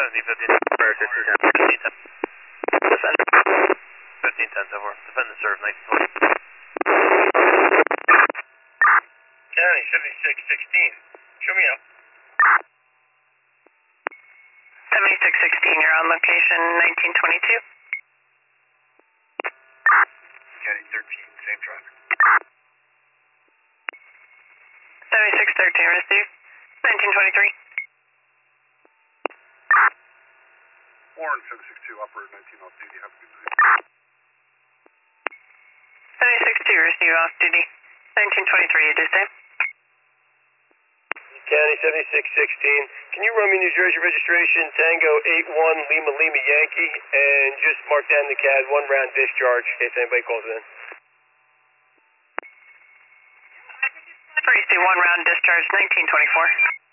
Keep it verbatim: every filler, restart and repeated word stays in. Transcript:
seventy, fifteen, fifteen ten. Defend. fifteen ten so far. Defend the serve, nineteen twenty. County seventy-six sixteen. Show me up. seventy-six sixteen, you're on location nineteen twenty-two. County thirteen, same traffic. seventy-six thirteen, receive. nineteen twenty-three. Warren seven six two, operator nineteen off duty. Have a good night. seventy-six two, receive off duty. nineteen twenty-three, you do same. County seventy-six sixteen. Can you run me New Jersey registration Tango eight one Lima Lima Yankee and just mark down the C A D one round discharge in case anybody calls it in? Receive one round discharge, nineteen twenty-four.